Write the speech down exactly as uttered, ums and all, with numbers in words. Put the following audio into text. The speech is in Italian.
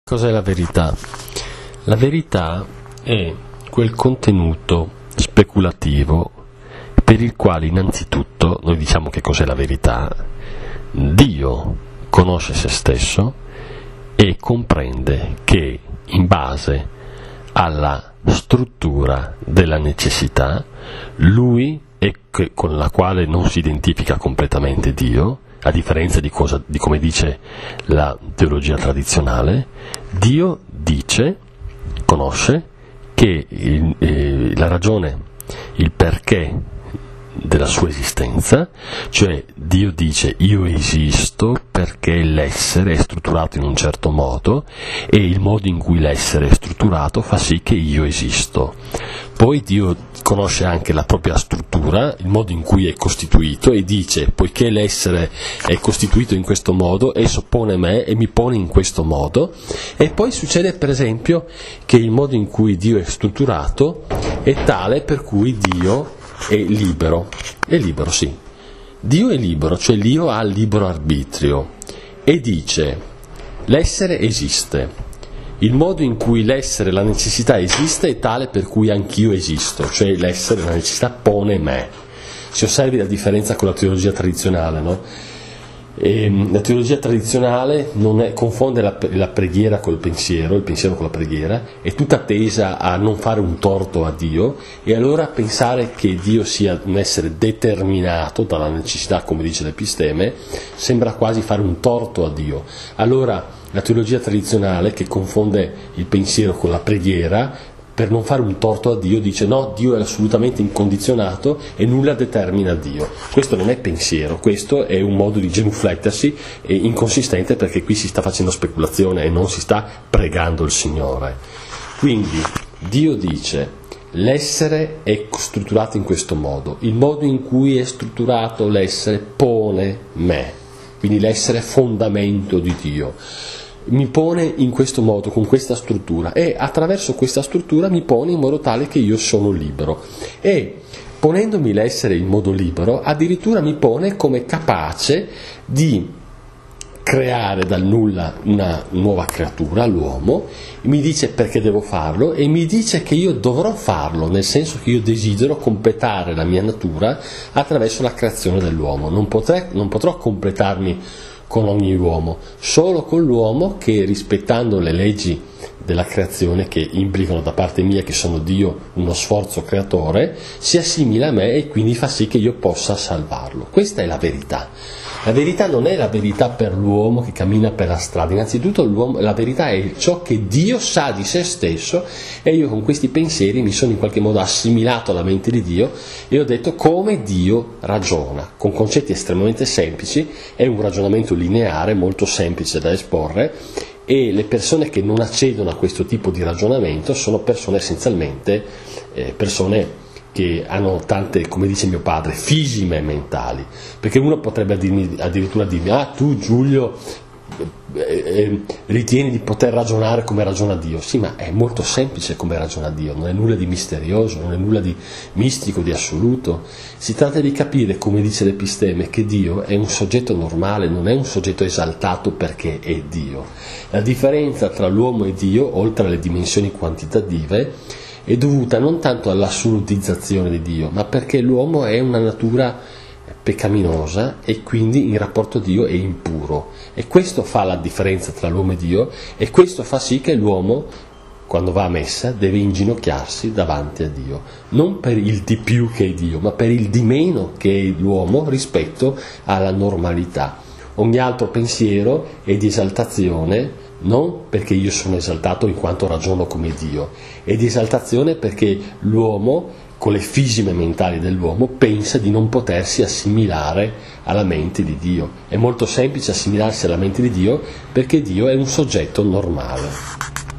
Cos'è la verità? La verità è quel contenuto speculativo per il quale innanzitutto noi diciamo che cos'è la verità. Dio conosce se stesso e comprende che in base alla struttura della necessità, lui è che, con la quale non si identifica completamente Dio, a differenza di, cosa, di come dice la teologia tradizionale, Dio dice, conosce, che il, eh, la ragione, il perché della sua esistenza, cioè Dio dice io esisto perché l'essere è strutturato in un certo modo e il modo in cui l'essere è strutturato fa sì che io esisto. Poi Dio conosce anche la propria struttura, il modo in cui è costituito e dice poiché l'essere è costituito in questo modo esso pone me e mi pone in questo modo. E poi succede per esempio che il modo in cui Dio è strutturato è tale per cui Dio è libero, è libero sì, Dio è libero, cioè Dio ha libero arbitrio e dice l'essere esiste, il modo in cui l'essere, la necessità esiste è tale per cui anch'io esisto, cioè l'essere, la necessità pone me. Si osservi la differenza con la teologia tradizionale, no? E la teologia tradizionale non è, confonde la, la preghiera col pensiero, il pensiero con la preghiera, è tutta tesa a non fare un torto a Dio e allora pensare che Dio sia un essere determinato dalla necessità, come dice l'Episteme, sembra quasi fare un torto a Dio. Allora la teologia tradizionale, che confonde il pensiero con la preghiera, per non fare un torto a Dio dice no, Dio è assolutamente incondizionato e nulla determina Dio. Questo non è pensiero, questo è un modo di genuflettersi e inconsistente, perché qui si sta facendo speculazione e non si sta pregando il Signore. Quindi Dio dice l'essere è strutturato in questo modo, il modo in cui è strutturato l'essere pone me, quindi l'essere è fondamento di Dio. Mi pone in questo modo, con questa struttura, e attraverso questa struttura mi pone in modo tale che io sono libero. E ponendomi l'essere in modo libero, addirittura mi pone come capace di creare dal nulla una nuova creatura, l'uomo, mi dice perché devo farlo e mi dice che io dovrò farlo, nel senso che io desidero completare la mia natura attraverso la creazione dell'uomo. Non potrei, non potrò completarmi con ogni uomo, solo con l'uomo che, rispettando le leggi della creazione che implicano da parte mia che sono Dio uno sforzo creatore, si assimila a me e quindi fa sì che io possa salvarlo. Questa è la verità. La verità non è la verità per l'uomo che cammina per la strada, innanzitutto l'uomo, la verità è ciò che Dio sa di se stesso e io con questi pensieri mi sono in qualche modo assimilato alla mente di Dio e ho detto come Dio ragiona, con concetti estremamente semplici, è un ragionamento lineare molto semplice da esporre e le persone che non accedono a questo tipo di ragionamento sono persone essenzialmente eh, persone che hanno tante, come dice mio padre, fisime mentali, perché uno potrebbe dirmi, addirittura dirmi ah tu Giulio eh, eh, ritieni di poter ragionare come ragiona Dio. Sì, ma è molto semplice come ragiona Dio, non è nulla di misterioso, non è nulla di mistico, di assoluto. Si tratta di capire, come dice l'Episteme, che Dio è un soggetto normale, non è un soggetto esaltato perché è Dio. La differenza tra l'uomo e Dio, oltre alle dimensioni quantitative, è dovuta non tanto all'assolutizzazione di Dio, ma perché l'uomo è una natura peccaminosa e quindi in rapporto a Dio è impuro. E questo fa la differenza tra l'uomo e Dio e questo fa sì che l'uomo, quando va a messa, deve inginocchiarsi davanti a Dio, non per il di più che è Dio, ma per il di meno che è l'uomo rispetto alla normalità. Ogni altro pensiero è di esaltazione, non perché io sono esaltato in quanto ragiono come Dio, è di esaltazione perché l'uomo, con le fisime mentali dell'uomo, pensa di non potersi assimilare alla mente di Dio. È molto semplice assimilarsi alla mente di Dio perché Dio è un soggetto normale.